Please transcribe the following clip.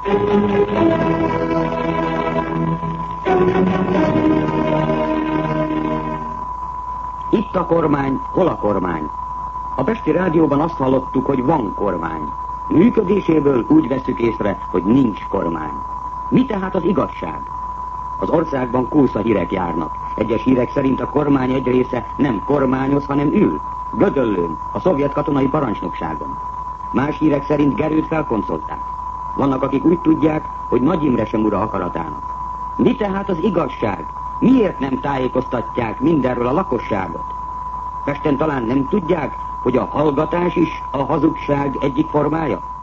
Itt a kormány, hol a kormány? A Pesti Rádióban azt hallottuk, hogy van kormány. Működéséből úgy vesszük észre, hogy nincs kormány. Mi tehát az igazság? Az országban kulszahírek járnak. Egyes hírek szerint a kormány egy része nem kormányoz, hanem ül. Gödöllőn, a szovjet katonai parancsnokságon. Más hírek szerint Gerőt felkoncolták. Vannak, akik úgy tudják, hogy Nagy Imre sem ura akaratának. Mi tehát az igazság? Miért nem tájékoztatják mindenről a lakosságot? Pesten talán nem tudják, hogy a hallgatás is a hazugság egyik formája?